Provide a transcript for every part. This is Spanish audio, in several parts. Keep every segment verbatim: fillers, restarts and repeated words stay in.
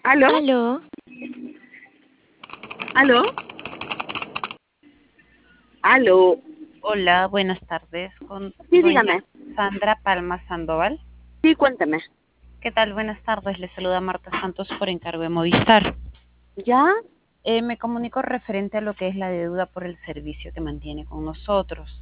¿Aló? Aló, ¿Aló? ¿Aló? Hola, buenas tardes. Con Sí, doña dígame. Sandra Palma Sandoval. Sí, cuéntame. ¿Qué tal? Buenas tardes. Le saluda Marta Santos por encargo de Movistar. ¿Ya? Eh, me comunico referente a lo que es la deuda por el servicio que mantiene con nosotros.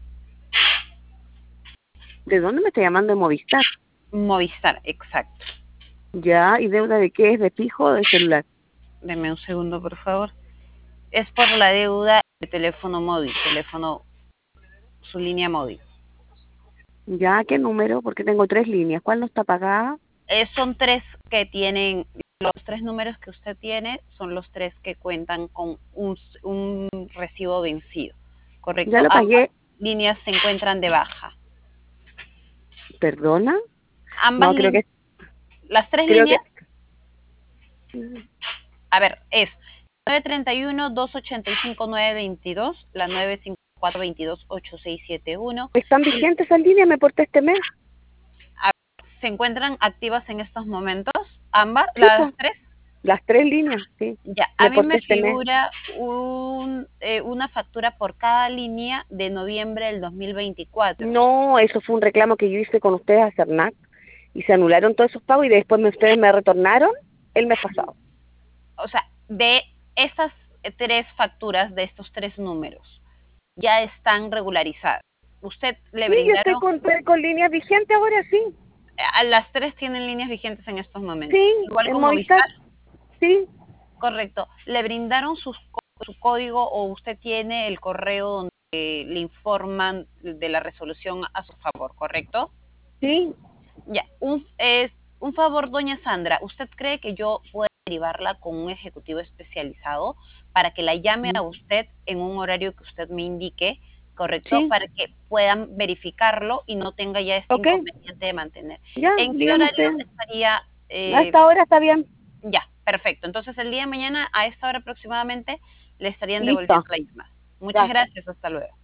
¿De dónde me está llamando de Movistar? Movistar, exacto. ¿Ya? ¿Y deuda de qué es? ¿De fijo o de celular? Deme un segundo, por favor. Es por la deuda de teléfono móvil, teléfono, su línea móvil. ¿Ya? ¿Qué número? Porque tengo tres líneas. ¿Cuál no está pagada? Eh, son tres que tienen, los tres números que usted tiene son los tres que cuentan con un, un recibo vencido, ¿Ya ¿correcto? lo Ambas pagué? líneas se encuentran de baja. ¿Perdona? Ambas No, creo líneas, que... las tres Creo que... líneas, a ver, es nueve tres uno, dos ocho cinco, nueve dos dos, la nueve cinco cuatro, dos dos, ocho seis siete uno, ¿Están y vigentes esas líneas? ¿Me porté este mes? a- se encuentran activas en estos momentos, ambas, Sí, las pues. tres. Las tres líneas, sí. Ya, a Me mí porté me este mes. figura un, eh, una factura por cada línea de noviembre del dos mil veinticuatro. No, eso fue un reclamo que yo hice con ustedes a CERNAC y se anularon todos esos pagos y después me- ustedes me retornaron el mes pasado. O sea, de esas eh, tres facturas, de estos tres números, ya están regularizadas. Usted le Sí, yo estoy brindaron, con, con líneas vigentes ahora, sí. a las tres tienen líneas vigentes en estos momentos. Sí, Igual en con Movistar, Movistar, sí. correcto. Le brindaron sus, có- su código o usted tiene el correo donde le informan de la resolución a su favor, ¿correcto? Sí, Ya, un, es, un favor, doña Sandra, ¿usted cree que yo pueda derivarla con un ejecutivo especializado para que la llame a usted en un horario que usted me indique, correcto? sí, Para que puedan verificarlo y no tenga ya este ok, inconveniente de mantener. ya, ¿En qué dígame horario usted. estaría? A eh, esta hora está bien. ya, perfecto. Entonces el día de mañana a esta hora aproximadamente le estarían devolviendo Listo, la llamada. Muchas gracias. gracias, hasta luego.